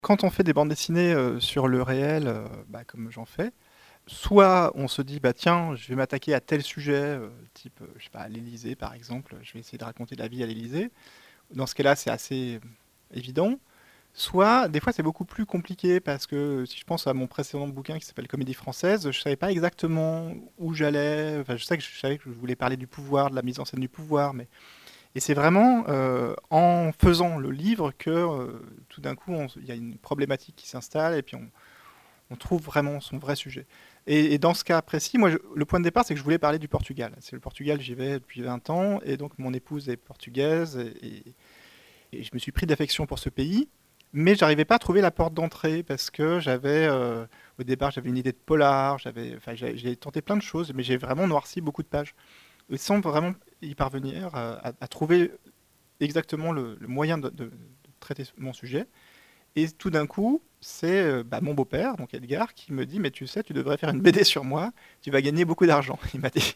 Quand on fait des bandes dessinées sur le réel, comme j'en fais, soit on se dit, bah tiens, je vais m'attaquer à tel sujet, type, je sais pas, l'Élysée par exemple, je vais essayer de raconter la vie à l'Élysée. Dans ce cas-là, c'est assez évident. Soit, des fois, c'est beaucoup plus compliqué parce que si je pense à mon précédent bouquin qui s'appelle Comédie française, je savais pas exactement où j'allais. Enfin, je savais que je voulais parler du pouvoir, de la mise en scène du pouvoir, mais et c'est vraiment en faisant le livre que tout d'un coup, il y a une problématique qui s'installe et puis on trouve vraiment son vrai sujet. Et dans ce cas précis, moi, le point de départ, c'est que je voulais parler du Portugal. C'est le Portugal, j'y vais depuis 20 ans, et donc mon épouse est portugaise, et je me suis pris d'affection pour ce pays, mais j'arrivais pas à trouver la porte d'entrée parce que au départ, j'avais une idée de polar, enfin, j'ai tenté plein de choses, mais j'ai vraiment noirci beaucoup de pages. Et sans vraiment y parvenir à trouver exactement le moyen de traiter mon sujet. Et tout d'un coup, c'est mon beau-père, donc Edgar, qui me dit, mais tu sais, tu devrais faire une BD sur moi, tu vas gagner beaucoup d'argent, il m'a dit.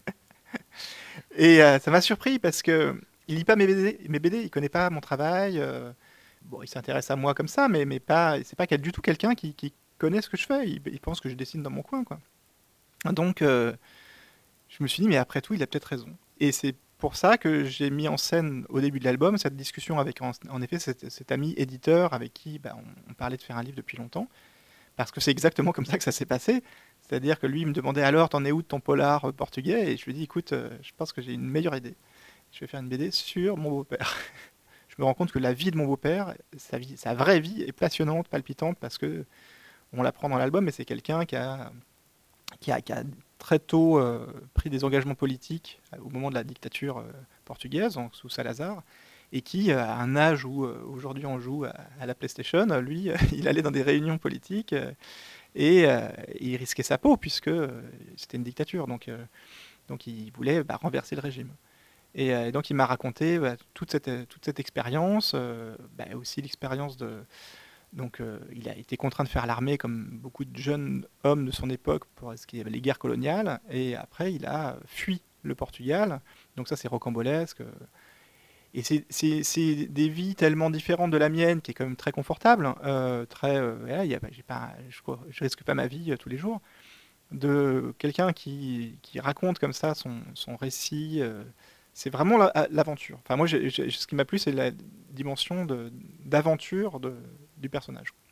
Et ça m'a surpris parce que il lit pas mes BD, il connaît pas mon travail. Bon, il s'intéresse à moi comme ça, mais pas, c'est pas du tout quelqu'un qui connaît ce que je fais. Il pense que je dessine dans mon coin, quoi. Donc, je me suis dit, mais après tout, il a peut-être raison. Et c'est pour ça que j'ai mis en scène au début de l'album cette discussion avec, en effet, cet ami éditeur avec qui on parlait de faire un livre depuis longtemps. Parce que c'est exactement comme ça que ça s'est passé. C'est-à-dire que lui, il me demandait alors, t'en es où de ton polar portugais? Et je lui ai dit, écoute, je pense que j'ai une meilleure idée. Je vais faire une BD sur mon beau-père. Je me rends compte que la vie de mon beau-père, sa vraie vie est passionnante, palpitante, parce que on l'apprend dans l'album, mais c'est quelqu'un qui a très tôt pris des engagements politiques au moment de la dictature portugaise, sous Salazar, et qui, à un âge où aujourd'hui on joue à la PlayStation, lui, il allait dans des réunions politiques et il risquait sa peau puisque c'était une dictature, donc il voulait renverser le régime. Et donc il m'a raconté toute cette expérience, aussi l'expérience de, donc il a été contraint de faire l'armée comme beaucoup de jeunes hommes de son époque pour ce qu'il y avait les guerres coloniales. Et après, il a fui le Portugal. Donc ça, c'est rocambolesque. Et c'est des vies tellement différentes de la mienne, qui est quand même très confortable. Voilà, je risque pas ma vie tous les jours. De quelqu'un qui raconte comme ça son récit. C'est vraiment l'aventure. Enfin, moi, ce qui m'a plu, c'est la dimension d'aventure du personnage.